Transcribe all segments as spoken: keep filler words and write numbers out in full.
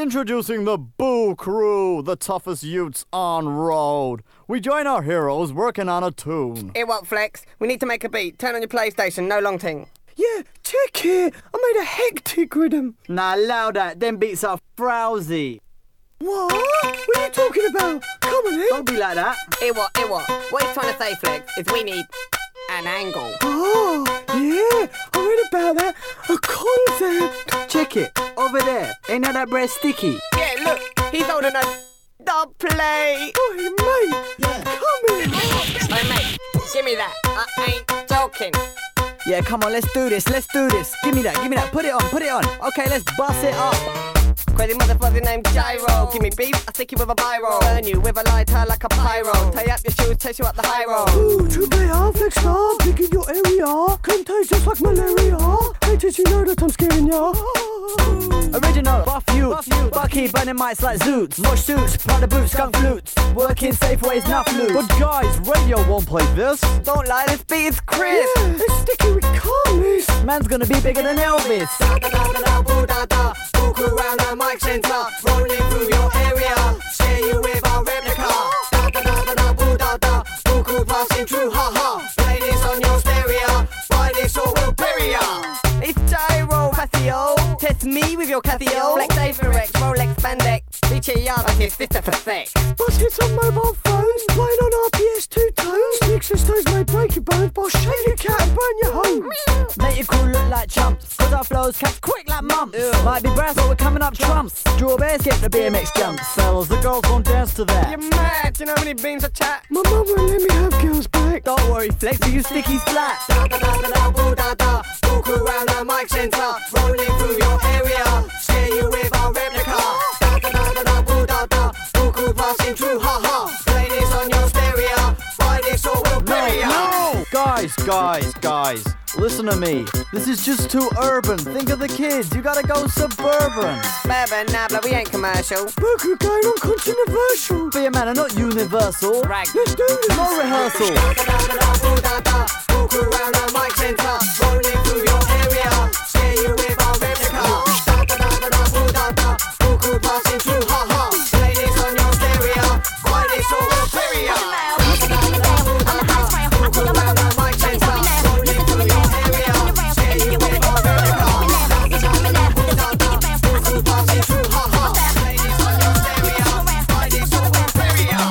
Introducing the Boo Crew, the toughest youths on road. We join our heroes working on a tune. Here what, Flex? We need to make a beat. Turn on your PlayStation, no long ting. Yeah, check it. I made a hectic rhythm. Nah, allow that. Them beats are frowsy. What? What are you talking about? Come on, in. Don't be like that. Here what, here what? What he's trying to say, Flex, is we need an angle. Oh, yeah. I read about that. A concept. Check it. Over there. Ain't that bread sticky? Yeah, look. He's holding a dub plate. Oh, mate. Yeah. Come in. Hey, mate, give me that. I ain't joking. Yeah, come on, let's do this. Let's do this. Give me that. Give me that. Put it on. Put it on. Okay, let's bust it up. Crazy motherfucker named Gyro. Give me beef, I stick you with a biro. Burn you with a lighter like a pyro. Tie up your shoes, chase you up the high road. Ooh, triple A, flex star, picking your area. Contagious like malaria. Haters, you know that I'm scaring ya. Original, buff you, Bucky burning mics like Zoots. Mosh suits, Prada boots, skunk flutes. Working safe ways, not flutes. But guys, radio won't play this. Don't lie, this beat is crisp. Yeah, it's sticky, we can't miss. Man's gonna be bigger than Elvis. Walk around the mic centre, rolling through your area. Scare you with our replica. Da da da da da boo da da. Buku passing through, ha ha. Play this on your stereo. Buy this or we'll bury ya. It's Gyro, Casio. Test me with your Casio. Flex Averex, Rolex, Spandex. Reach a yard, I his sister for sex. Bust hits on mobile phones, playing on R P S two tones. Sticks and stones may break your bones, but I'll shave your cat and burn your homes. Make your crew look like chumps. Cause our flows catch quick like mumps. Ew. Might be brass, but we're coming up trumps. Strawberries get the B M X jumps. Fellas, the girls won't dance to that. You're mad, do you know how many beans I chat? My mum won't let me have girls back. Don't worry, Flex, you stickies flat. Da da da da da boo da da. Walk around the mic centre, rolling through your area. Scare you with our replica. Da da da da da boo da da. Buku passing through, ha ha. Play this on your stereo. Buy this or we'll bury ya. No! Guys, guys, guys, listen to me. This is just too urban. Think of the kids. You gotta go suburban. Bourbon, nah, but we ain't commercial. Buku going on controversial. Be a man and not universal. Rag. Let's do this. No rehearsal. Da da da da da boo da da. Walk around the mic centre, rolling through your area. Scare you with our replica. Da da da da da boo da da. Buku passing through, ha ha. Play this on your stereo. Buy this or we'll bury ya. Da da da da da boo da da. Walk around the mic centre, rolling through your area. Scare you with our replica. Da da da da da boo da da. Buku passing through, ha ha. Play this on your stereo. Buy this or we'll bury ya.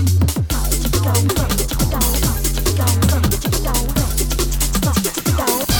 Go.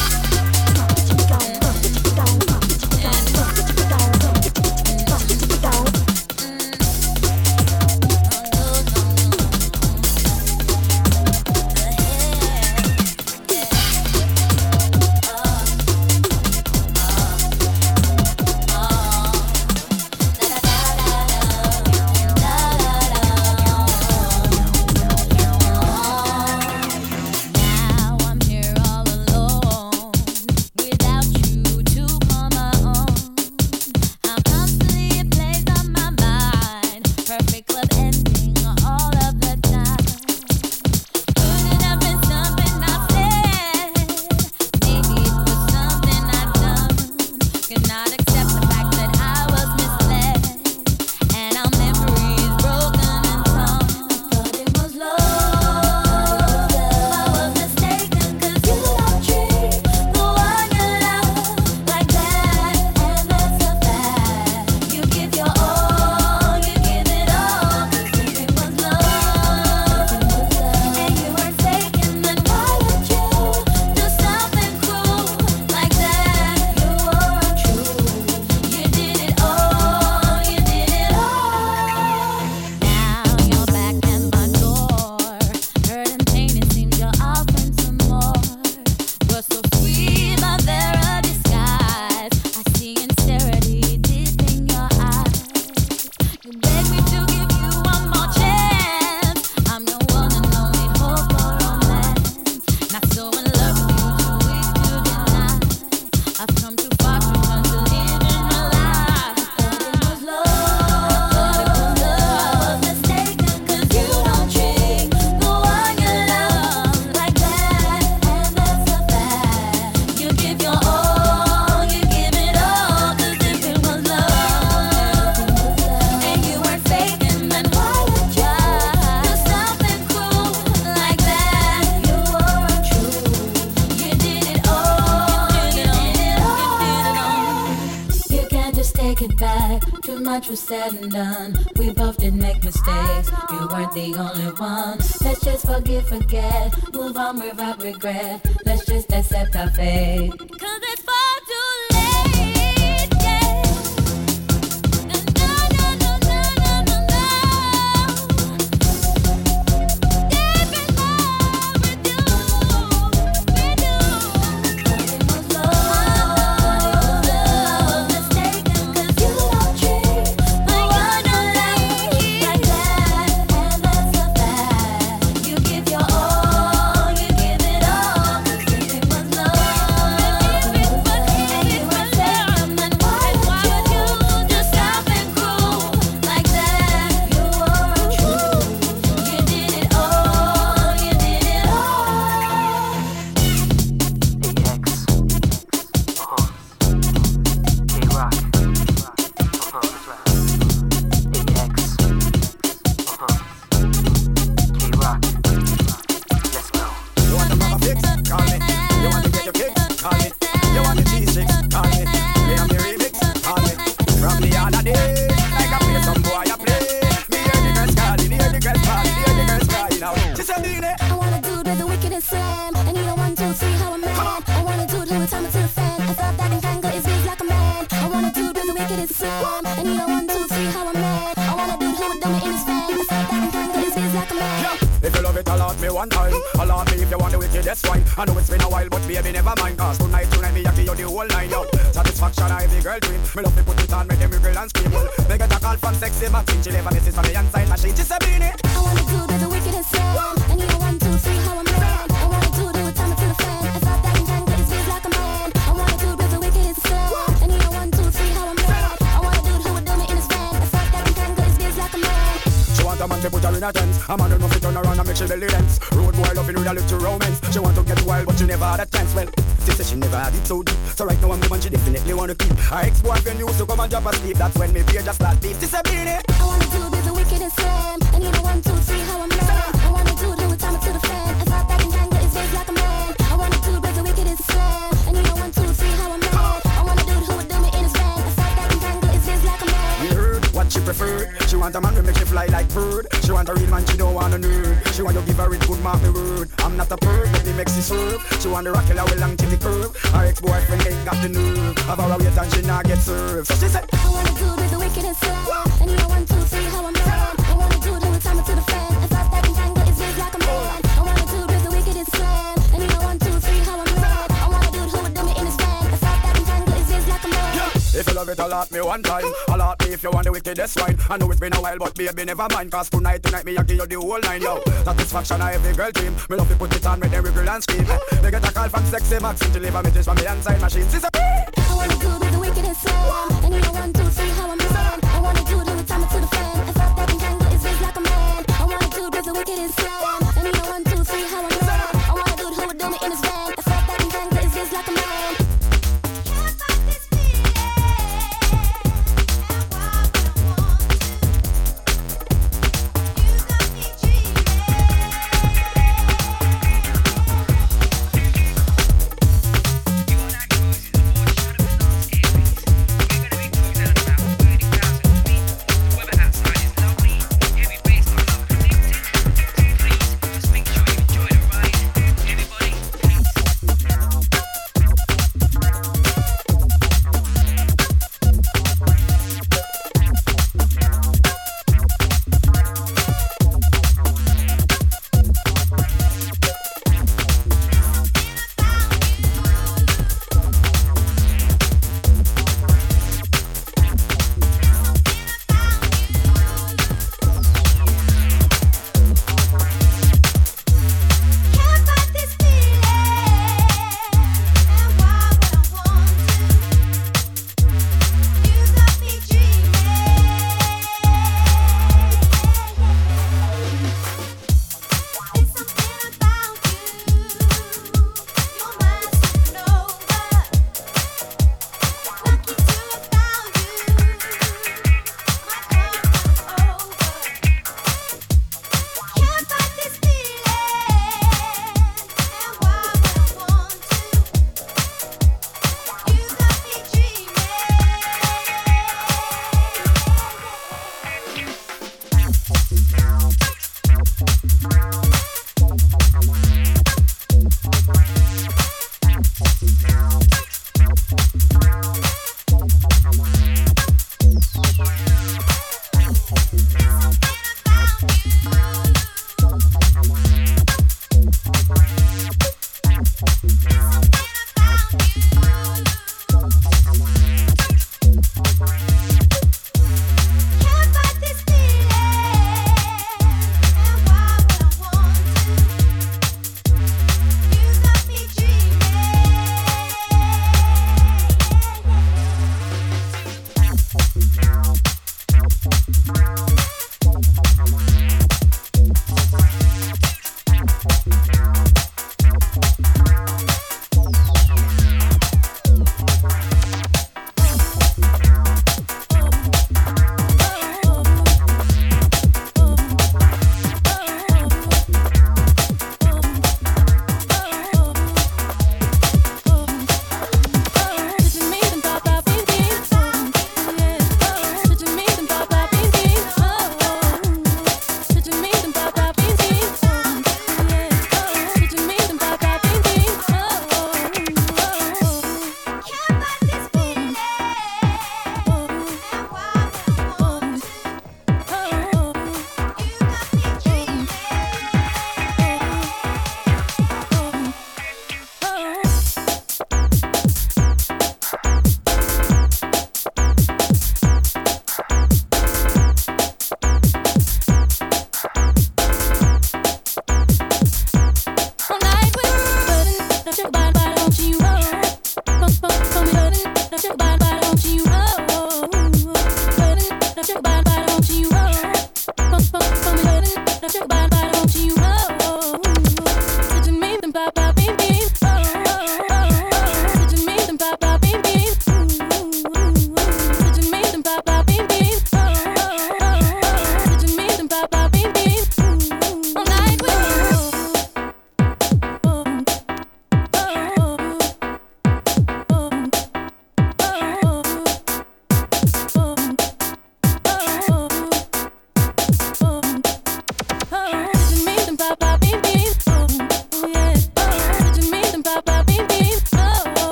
Too much was said and done. We both did make mistakes. You weren't the only one. Let's just forgive, forget. Move on without regret. Let's just accept our fate. Cause it's far too late, yeah. No, no, no, no, no, no, no. Deep in love with you, with you. It was love, love mistaken. Cause you don't treat no one like like that. And that's a fact. You give your all, you give it all. Cause if it was love, if it was, if it was love, then why would you just stop and groove like that? You were true. You did it all, you did it all. You want to have a fix? Call me. You want to get your kick? Call me. You want the G six? Call me. Me and the remix? Call me. From the other day, like I play some boy I play. Me hear the girls calling, hear the girls calling, hear the girls crying out. She said, Dine. I want a dude with the wickedest slam. And you know one, two, three, how I'm mad. I want a dude who would time it to the fan. I thought that entangle is biz like a man. I want a dude with the wickedest slam. And you know one, two, three, how I'm mad. I want a dude who would dumb it in his fan. I thought that entangle is biz like a man. If you love it, allot me one time. Allot me if you want the wickedest wine. I know it's been a while, but baby, never mind. Cause tonight, tonight, me, I give you the whole line, yo. Satisfaction, I every girl dream. Me love to put it on, make them girl and scream. Well, me get a call from sexy Maxine. She never misses from the inside machine. She said, Beanie. I want a dude with the wickedest slam. And you know one, two, three, how I'm mad. I want a dude who would time it to the fan. I thought that entangle is biz like a man. I want a dude with the wickedest slam. And you know one, two, three, how I'm mad. I want a dude who would dumb it in his van. I thought that entangle is biz like a man. She want a man to put her in a tense. A man who know fit turn around and make she belly dance. Road boy loving with a little romance. She want to get wild but she never had a chance. Well, she said she never had it so deep. So right now I'm the one she definitely want to keep. Her ex-boyfriend used to come and drop asleep. That's when me fear just start beef. She said, Beanie. I want a dude with the wickedest slam. And you know one, two, three, how I'm mad. I want a dude who would time it to the fan. I thought that entangle is biz like a man. I want a dude with the wickedest slam. And you know one, two, three, how I'm mad. I want a dude who would dumb it in his van. I thought that entangle is biz like a man. We heard what she preferred. She want a man who make she fly like bird. She want a real man, she don't want a nerd. She want to give her it good mark me word. I'm not a bird, but he makes it serve. She want the rocket with long titty curve. Her ex-boyfriend ain't got the nerve. Have her wait and she not get served. So she said, I want a dude with the wickedest slam. And you know one, two, three, how I'm mad. I want a dude who would time it to the fan. I thought that entangle is biz like a man. I want a dude with the wickedest slam. And you know one, two, three, how I'm mad. I want a dude who would dumb it in his van. I thought that entangle is biz like a man. if you love it, allot me one time. Allot me if you want the wickedest wine. I know it's been a while, but baby, never mind. Cause tonight, tonight, me I give you the whole line, yo. Satisfaction, I every girl dream. Me love to put it on, make them girl and scream. They get a call from sexy Maxine. She leave a message from the inside machine. She's a I want a dude with the wickedest slam. And you know one, two, three, how I'm mad. I want a dude who would time it to the fan. I thought that entangle is biz like a man. I want a dude with the wickedest slam. And you know one, two, three, how I'm mad. I want a dude who would do it in his van. I thought that entangle is biz like a man.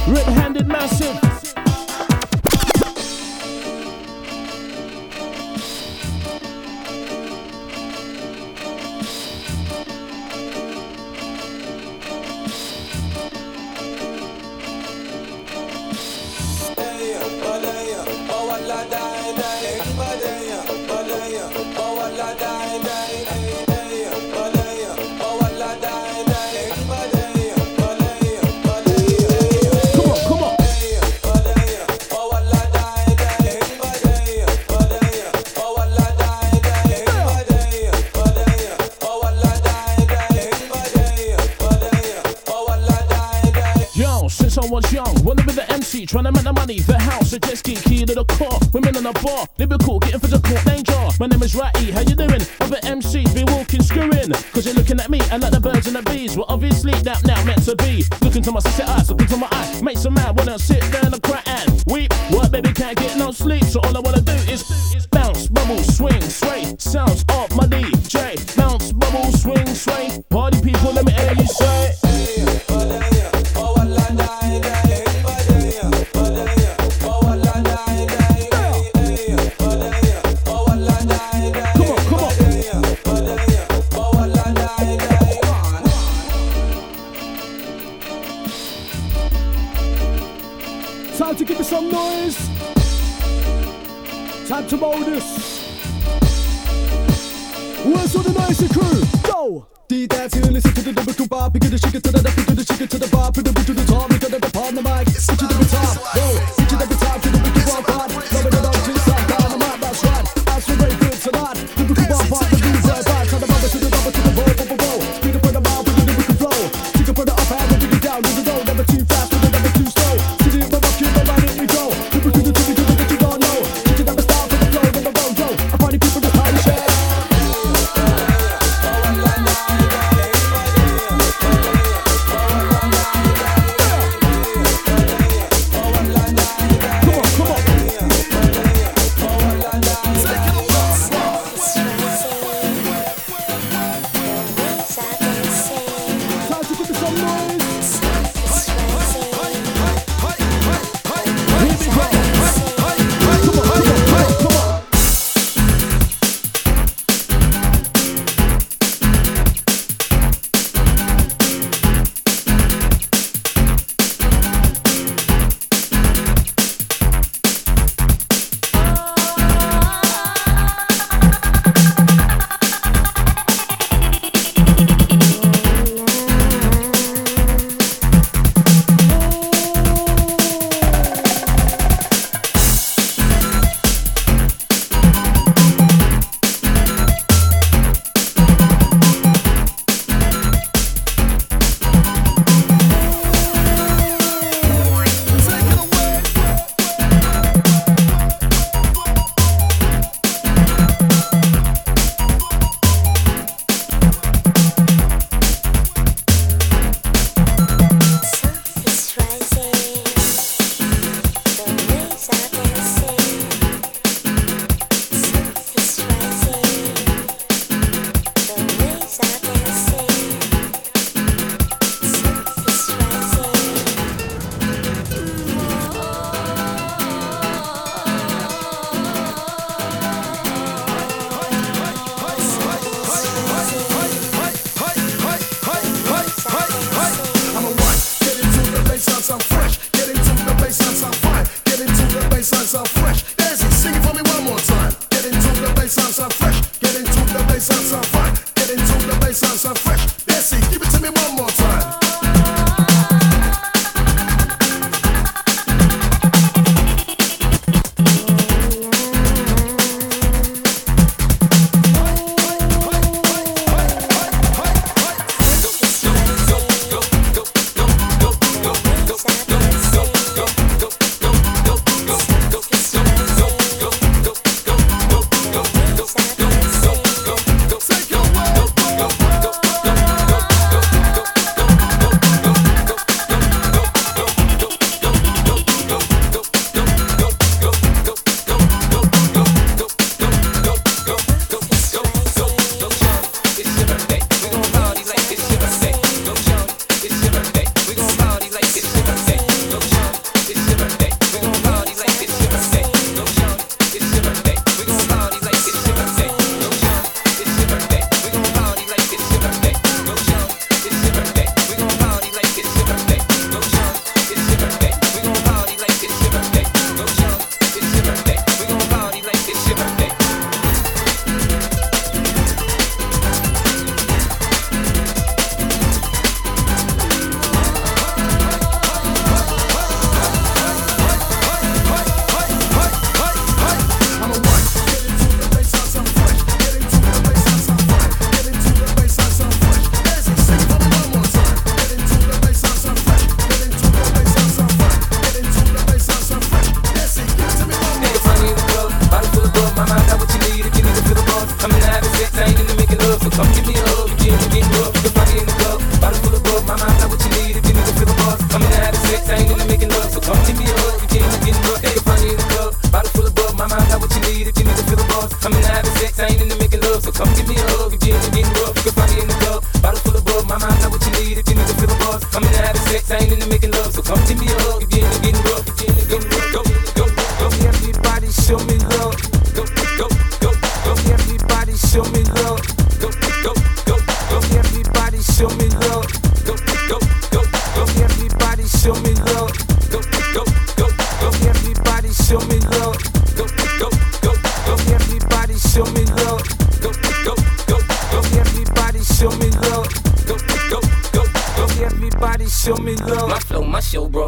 Red-handed massive. Trying to make the money, the house, a jet ski, key to the car. Women on the bar, lyrical, getting physical, danger. My name is Ratty, how you doing? Other M Cs be walking, screwing. Cause you're looking at me, and like the birds and the bees. Well, obviously, that now meant to be. Looking to my sister eyes, looking to my eye. Make some mad, wanna sit down and cry and weep. What, baby, can't get no sleep. So all I wanna do is, is bounce, bubble, swing, sway. Sounds of my D J. Bounce, bubble, swing, sway. Party people, let me hear you say. Time to give me some noise. Time to mold this. Where's all the noisy crew? Go! D dance here, listen to the lyrical bar. Pick it, shake it to the left, pick it, shake it to the bar. Put the beat to the top, we got it upon the mic. Pitch it every time, go. Pitch it every time to the wicked bar part. Love it up to the side, down the mic, that's right. That's for very good tonight. The wicked bar part, the beat right back. Turn the rubber to the rubber to the roll, roll, roll. Speed up on the mouth with the lyrical flow. Stick up on the up hand and dig it down, dig it down. Never too fast, never too slow. Sit it, but rock it, but right in we go. People to the to the to the that you don't know. Kick it up the style for the flow, then the roll, go. I party people with party share.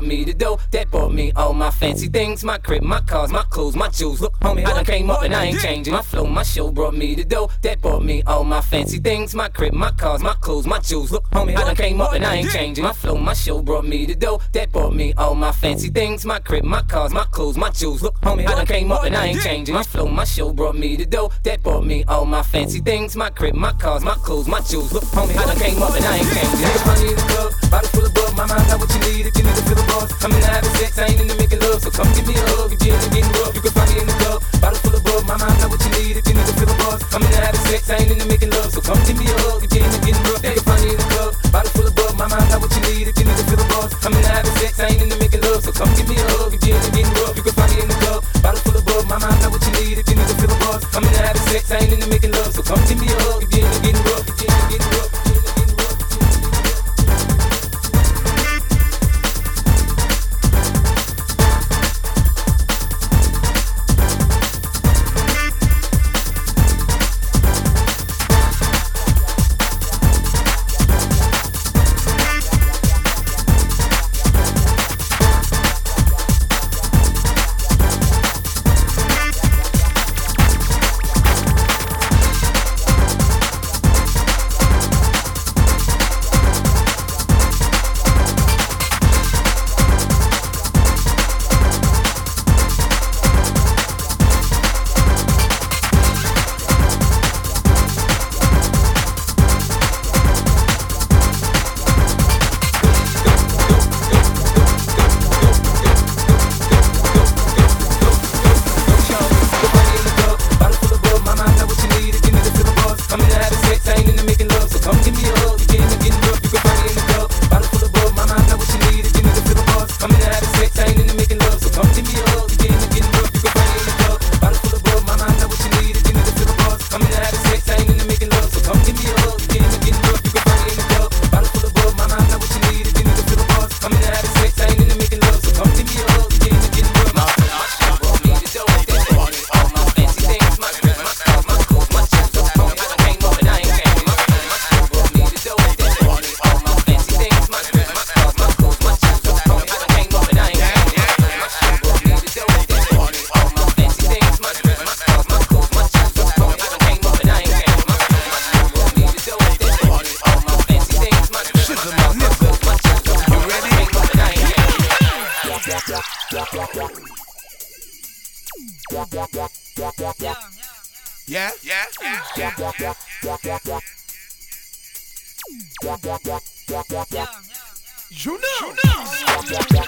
brought me the dough, that bought me all my fancy things, my crib, my cars, my clothes, my jewels. Look, homie, I done came up and I ain't changing. My flow, my show brought me the dough, that bought me all my fancy things, my crib, my cars, my clothes, my jewels. Look, homie, I done came up and I ain't changing. My flow, my show brought me the dough, that bought me all my fancy things, my crib, my cars, my clothes, my jewels. Look, homie, I done came up and I ain't changing. My flow, my show brought me the dough, that bought me all my fancy things, my crib, my cars, my clothes, my jewels. Look, homie, I done came up and I ain't changing. Niggas money in the club, bottle full of bug. My mind got what you need if you need to feel the buzz. I'm in the having sex, I ain't into making love, so come give me a hug if you're into getting rough. You can find me in the club, bottle full of bug. My mind got what you need if you need to feel the buzz. I'm in the having sex, I ain't into making love, so come give me a hug if you're into getting rough. You can find me in the club, bottle full of bug. My mind got what you need if you need to feel the buzz. I'm in the having sex, I ain't into making love, so come give me a hug if you're into getting rough. You can find me in the club, bottle full of bug. My mind got what you need if you need to feel the buzz. I'm in the having sex, I ain't into making love, so come give me a hug if you're into getting rough. If you're into getting rough. Yeah, yeah, yeah, yeah, yeah, yeah. You know, you know.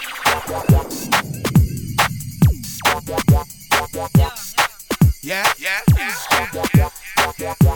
Yeah, yeah, yeah, yeah, yeah, yeah.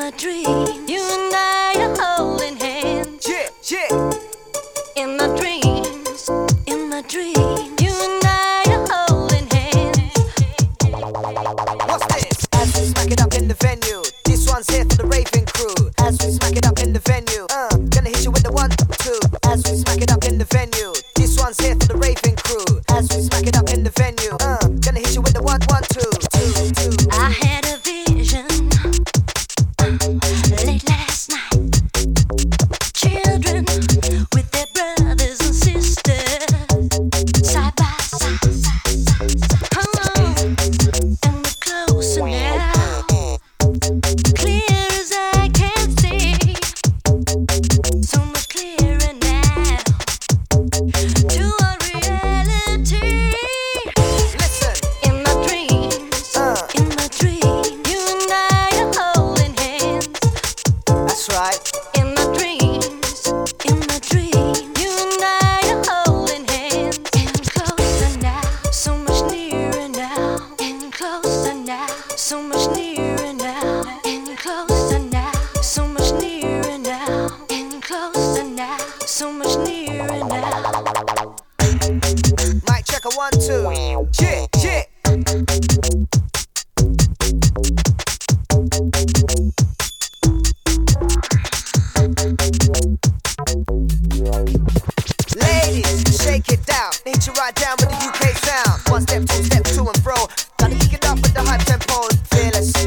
my dream, you and I are holding hands. Yeah, yeah. In my dreams, in my dream, you and I are holding hands. What's this? As we smack it up in the venue, this one's here for the raving crew. As we smack it up in the venue, uh, gonna hit you with the one, two. As we smack it up in the venue, this one's here for the raving crew. As we smack it up in the venue, uh, gonna hit you with the one, one, two, two, two. I had a vision late last night. Children with their brothers and sisters side by side. Oh, and we're closer now, clear as I can see. So much clearer now to our reality. Listen, In my dreams, uh, in my dream, you and I are holding hands. that's right. In my dreams, in my dream, you and I are holding hands. And closer now, so much nearer now. And closer now, so much nearer now. And closer now, so much nearer now. And closer now, so much nearer now. Mic check a one, two. Yeah, yeah. Ladies, shake it down. Need you right down with the U K sound. One step, two step, to and fro. Gotta kick it up with the high tempo. Fearless.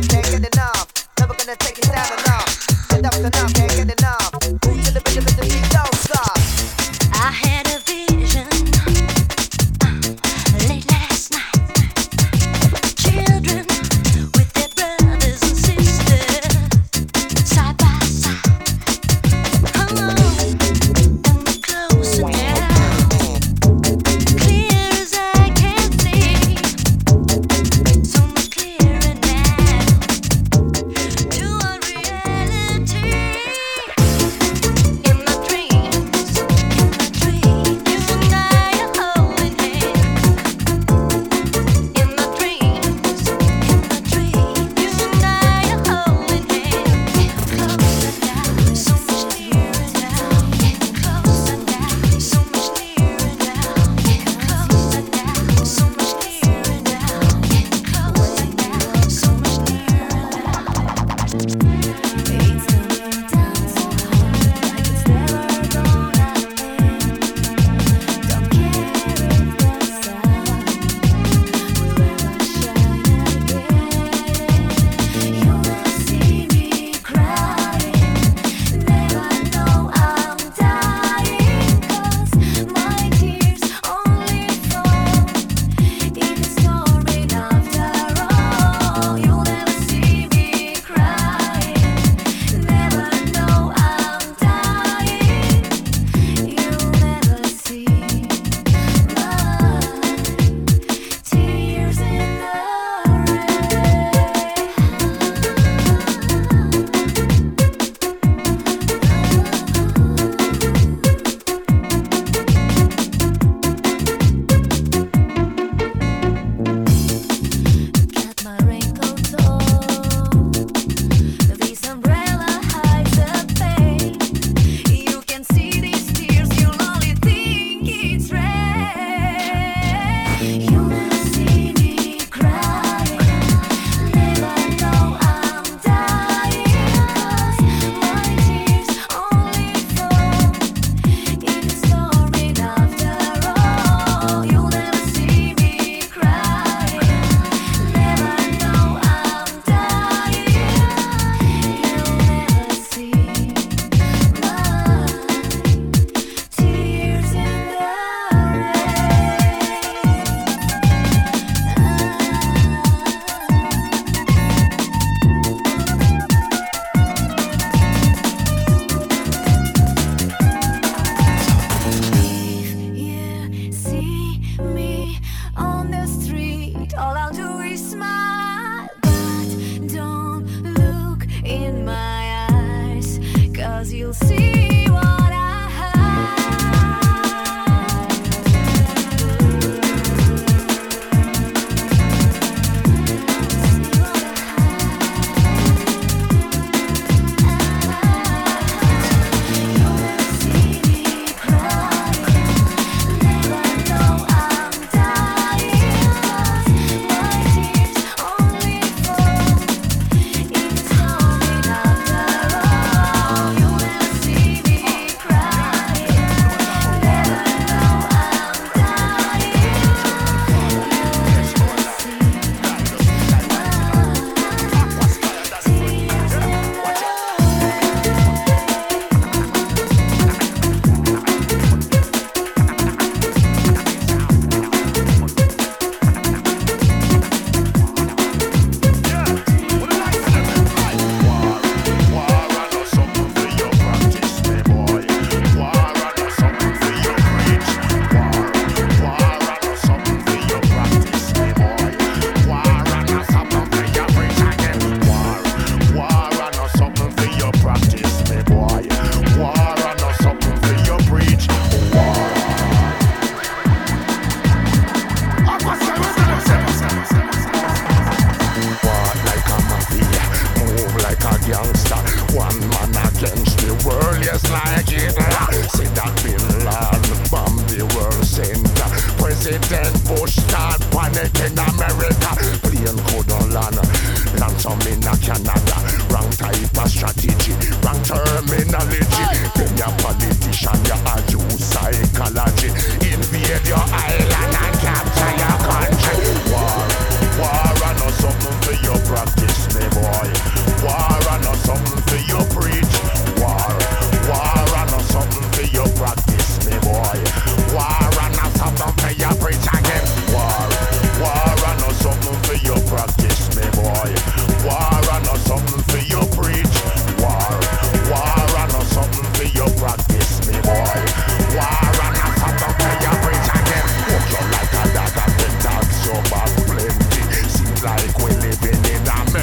like Hitler. Say that Bin Laden bomb the world center. President Bush start panic in America. Plane couldn't land, land some in Canada. Wrong type of strategy, wrong terminology. Then your politician, you are use psychology. Invade your island and capture your country. War, war and not something for your practice, me boy. War and not something for your preach. War, war and not something for your practice, me boy. War and not something for your preach again. War, war and not something for your practice, me boy. War and not something for your preach. War, war and not something for your practice, me boy. War and not something for your preach again. Hook you like a dog and then dogs your back plenty. Seems like we living in America.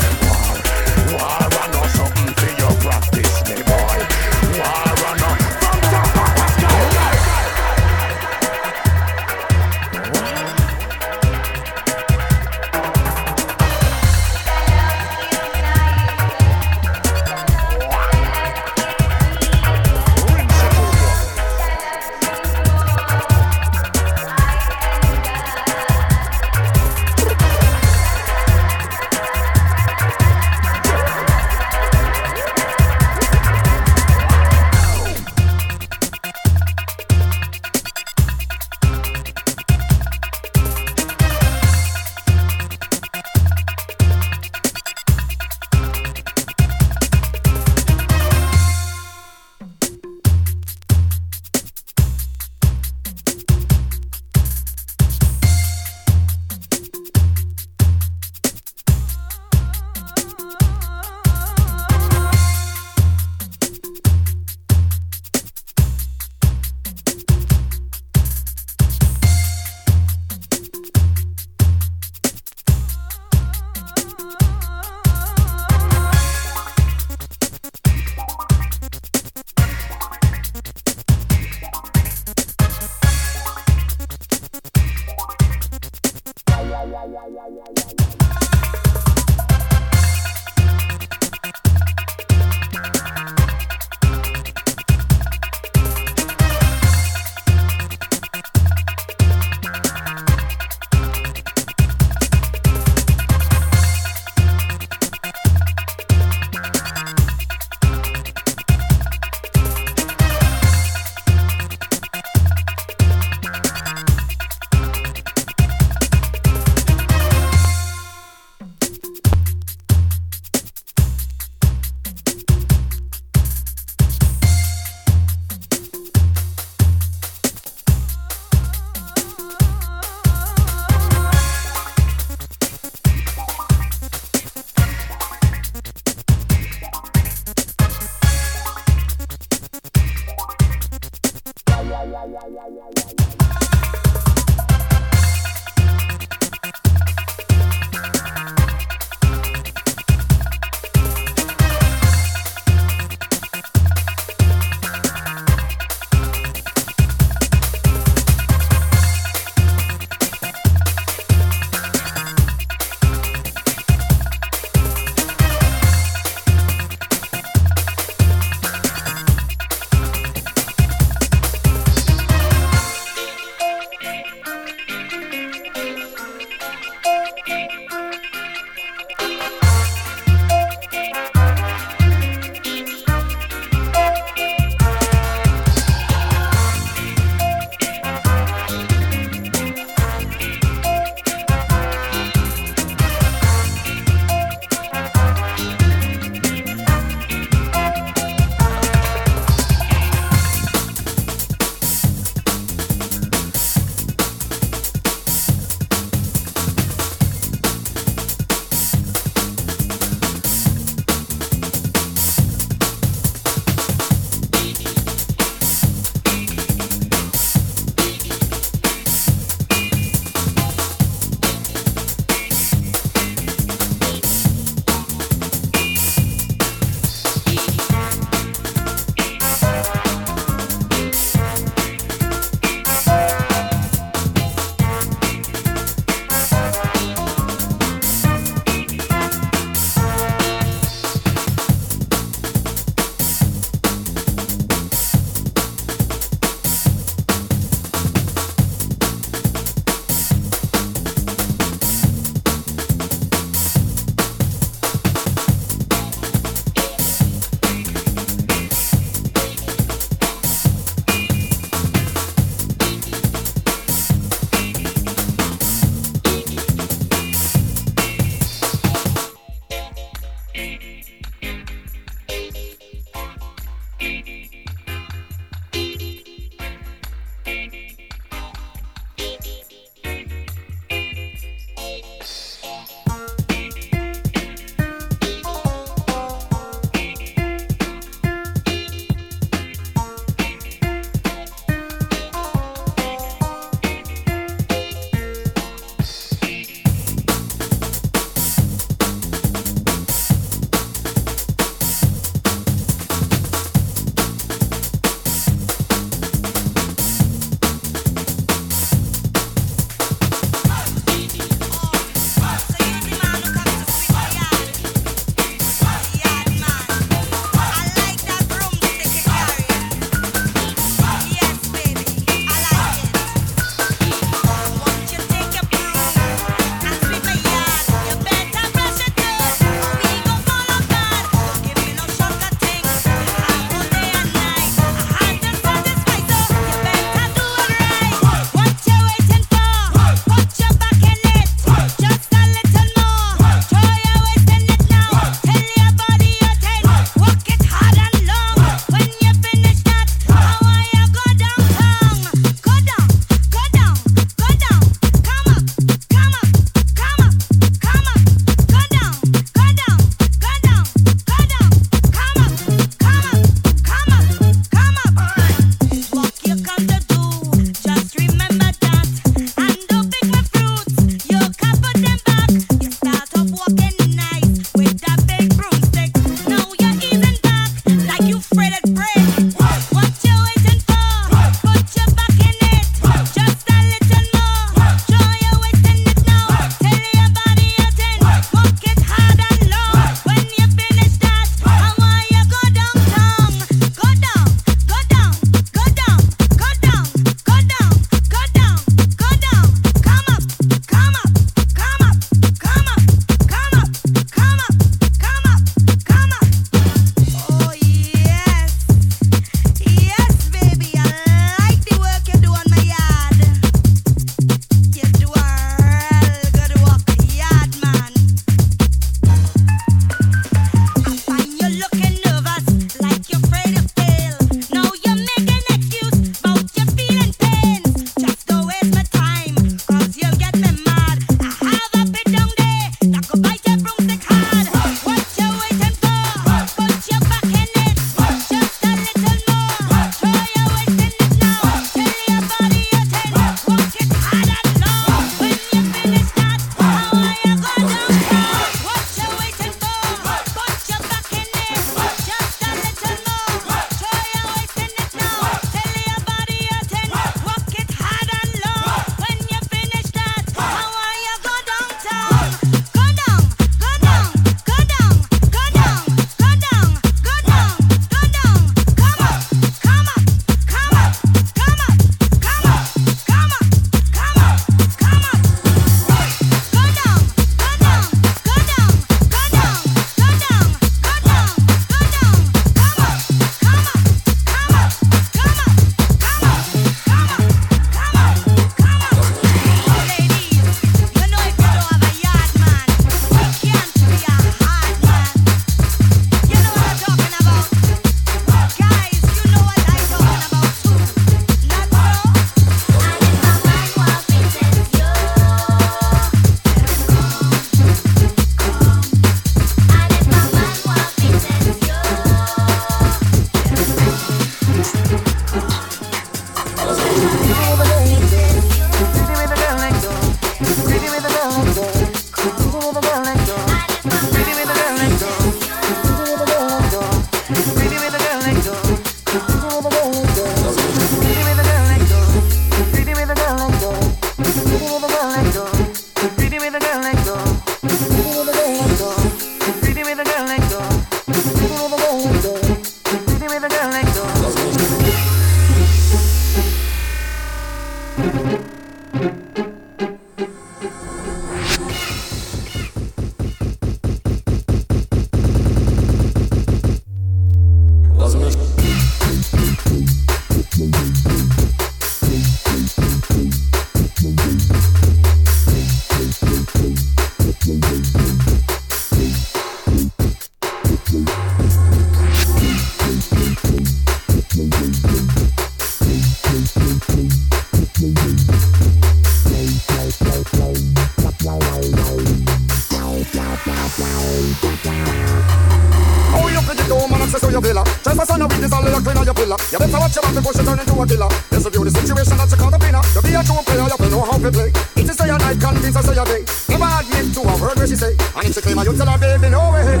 lay a clean on your pillar. You better watch your back before she turn into a killer. This is the situation that you call the winner. You be a true player, you have to know how to play. It is say a night, convince her say a day. Never admit to a word where she say. And if she claim her, you tell her, baby, no way.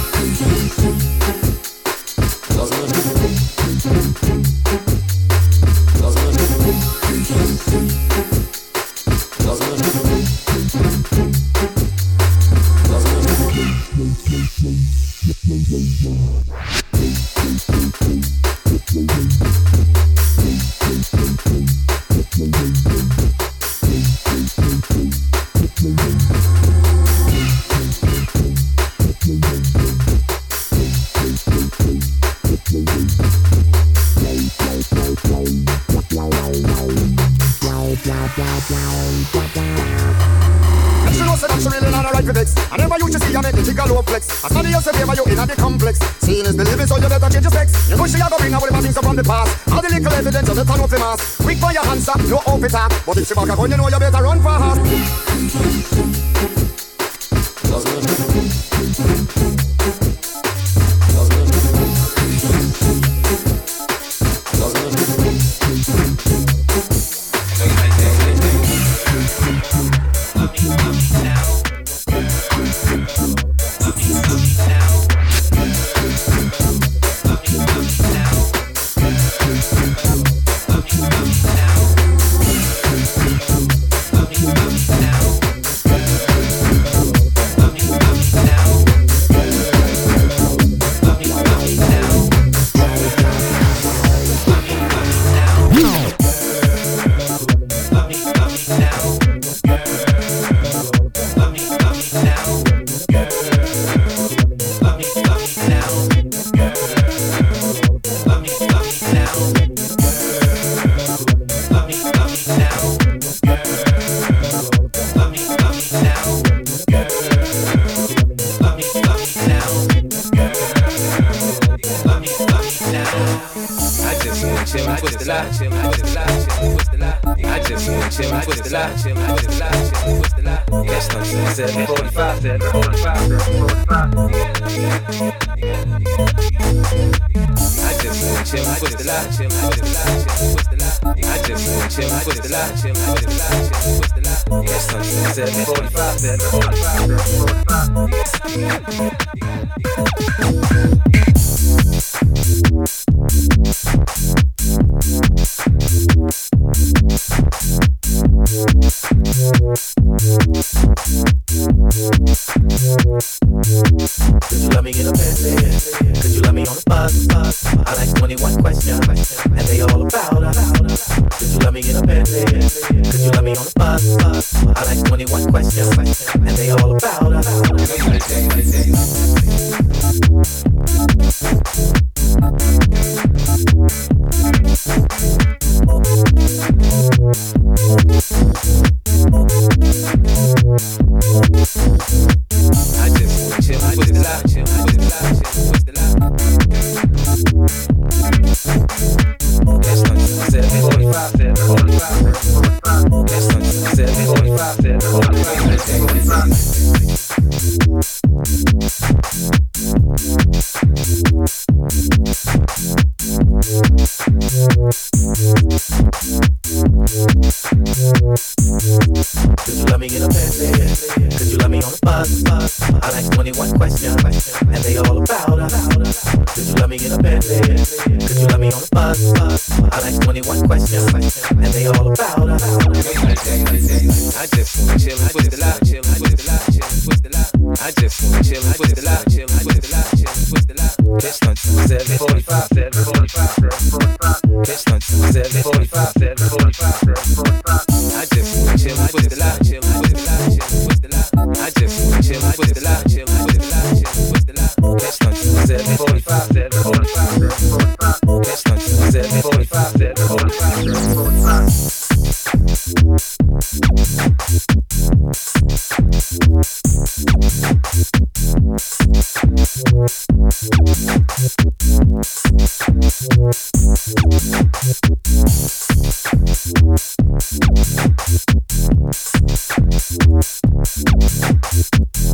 Seeing is believing, so you better change your specs. You know she a go bring a whole heap of things from the past. All the little evidence of the turn up the mask. Quick for your answer, no off it up. But if she back a gun, you know you better run fast.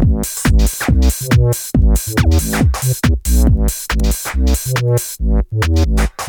We'll be right back.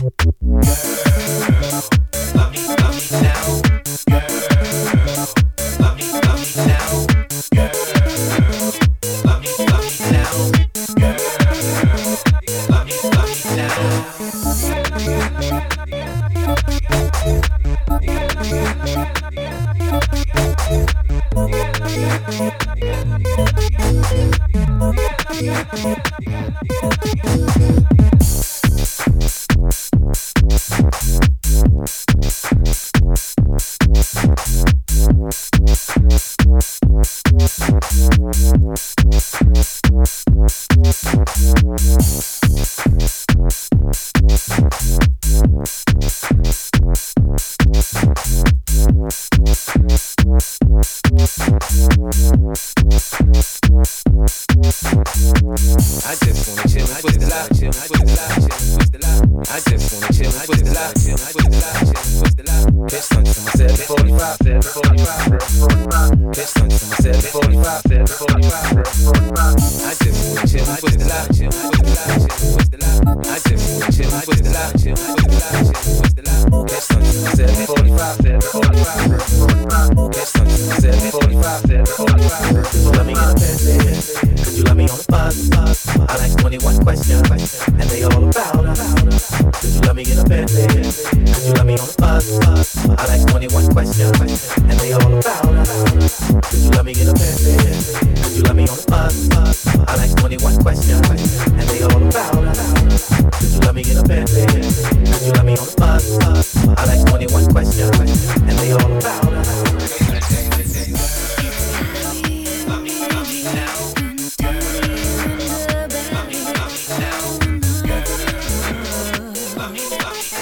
Love me, love me now.